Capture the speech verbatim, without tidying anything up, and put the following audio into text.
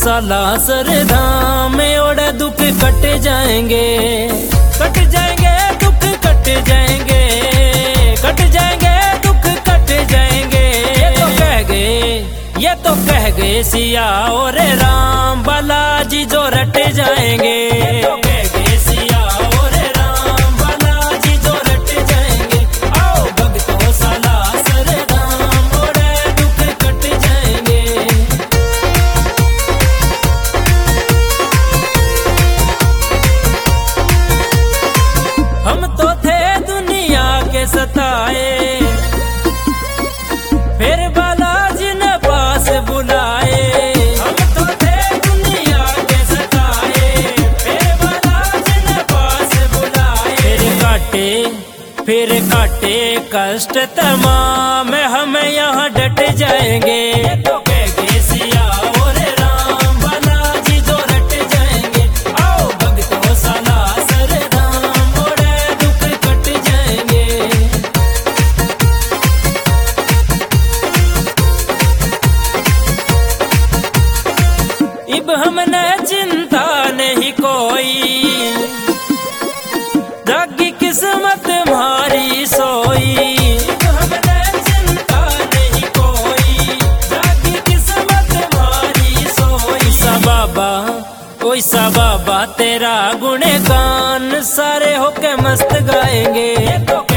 साला सरधाम में ओढ़े दुख कट जाएंगे, कट जाएंगे दुख कट जाएंगे, कट जाएंगे दुख कट जाएंगे। ये तो कह गए, ये तो कह गए सिया और राम, बालाजी जो रट जाएंगे। ये तो कह गए सिया और राम, बालाजी जो रट जाएंगे। आओ भक्तों साला सरधाम ओढ़े दुख कट जाएंगे। हम तो थे दुनिया के सताए, फिर बालाजी ने पास बुलाए। हम तो थे दुनिया के सताए, फिर बालाजी ने पास बुलाए। फिर काटे फिर काटे कष्ट तमाम, हम यहाँ डट जाएंगे। तो कह गए सिया और राम, बालाजी जो रट जाएंगे। आओ भक्तों साला सरधाम ओढ़े दुख कट जाएंगे। इब हमने चिंता नहीं कोई, जागी किस्मत हमारी सोई। इब हमने चिंता नहीं कोई, जागी किस्मत हमारी सोई। सा बाबा कोई सा बाबा तेरा गुणगान, सारे होके मस्त गाएंगे।